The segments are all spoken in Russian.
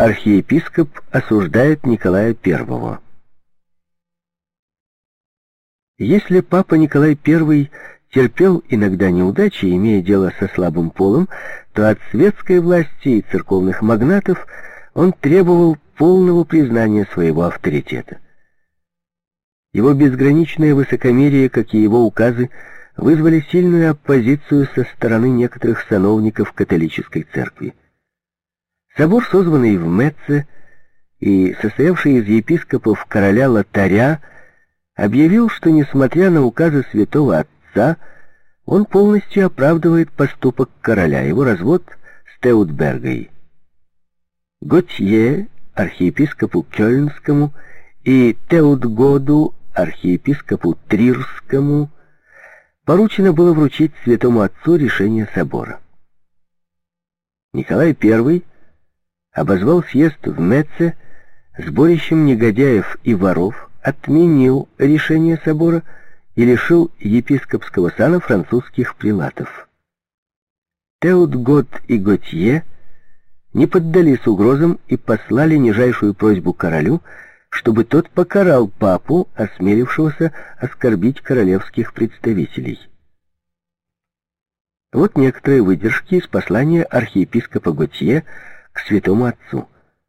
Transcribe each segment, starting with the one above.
архиепископ осуждает Николая I. Если папа Николай I терпел иногда неудачи, имея дело со слабым полом, то от светской власти и церковных магнатов он требовал полного признания своего авторитета. Его безграничное высокомерие, как и его указы, вызвали сильную оппозицию со стороны некоторых сановников католической церкви. Собор, созванный в Метце и состоявший из епископов короля Лотаря, объявил, что, несмотря на указы святого отца, он полностью оправдывает поступок короля, его развод с Теутбергой. Готье, архиепископу Кёльнскому, и Теутгоду, архиепископу Трирскому, поручено было вручить святому отцу решение собора. Николай I обозвал съезд в Метце сборищем негодяев и воров, отменил решение собора и лишил епископского сана французских прилатов. Теутгод и Готье не поддались угрозам и послали нижайшую просьбу королю, чтобы тот покарал папу, осмелившегося оскорбить королевских представителей. Вот некоторые выдержки из послания архиепископа Готье к святому отцу.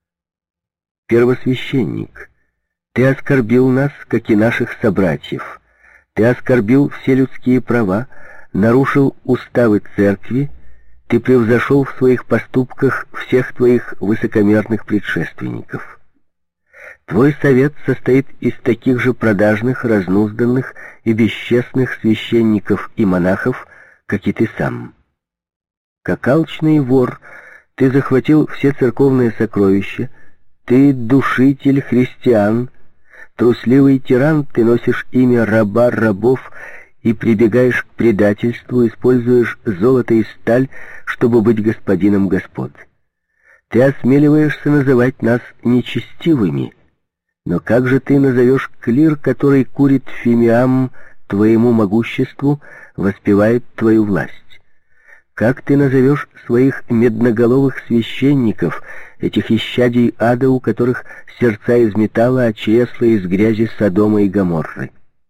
«Первосвященник, ты оскорбил нас, как и наших собратьев. Ты оскорбил все людские права, нарушил уставы церкви, ты превзошел в своих поступках всех твоих высокомерных предшественников. Твой совет состоит из таких же продажных, разнузданных и бесчестных священников и монахов, как и ты сам. Как алчный вор, ты захватил все церковные сокровища, ты душитель христиан, трусливый тиран, ты носишь имя раба рабов и прибегаешь к предательству, используешь золото и сталь, чтобы быть господином господ. Ты осмеливаешься называть нас нечестивыми, но как же ты назовешь клир, который курит фимиам твоему могуществу, воспевает твою власть? Как ты назовешь своих медноголовых священников, этих исчадий ада, у которых сердца из металла, а чресла из грязи Содома и Гоморры?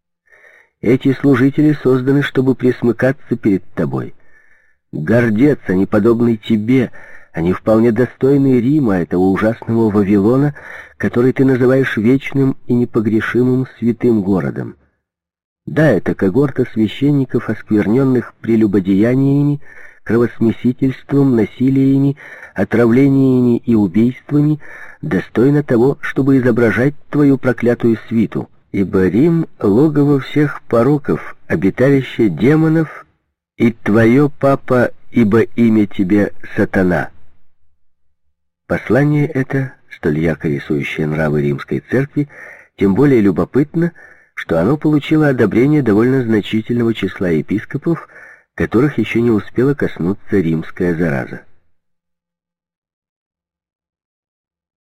Эти служители созданы, чтобы присмыкаться перед тобой. Гордец, они подобны тебе, они вполне достойны Рима, этого ужасного Вавилона, который ты называешь вечным и непогрешимым святым городом. Да, это когорта священников, оскверненных прелюбодеяниями, кровосмесительством, насилиями, отравлениями и убийствами, достойна того, чтобы изображать твою проклятую свиту. Ибо Рим — логово всех пороков, обиталище демонов, и твое, папа, ибо имя тебе Сатана». Послание это, столь ярко рисующее нравы римской церкви, тем более любопытно, что оно получило одобрение довольно значительного числа епископов, которых еще не успела коснуться римская зараза.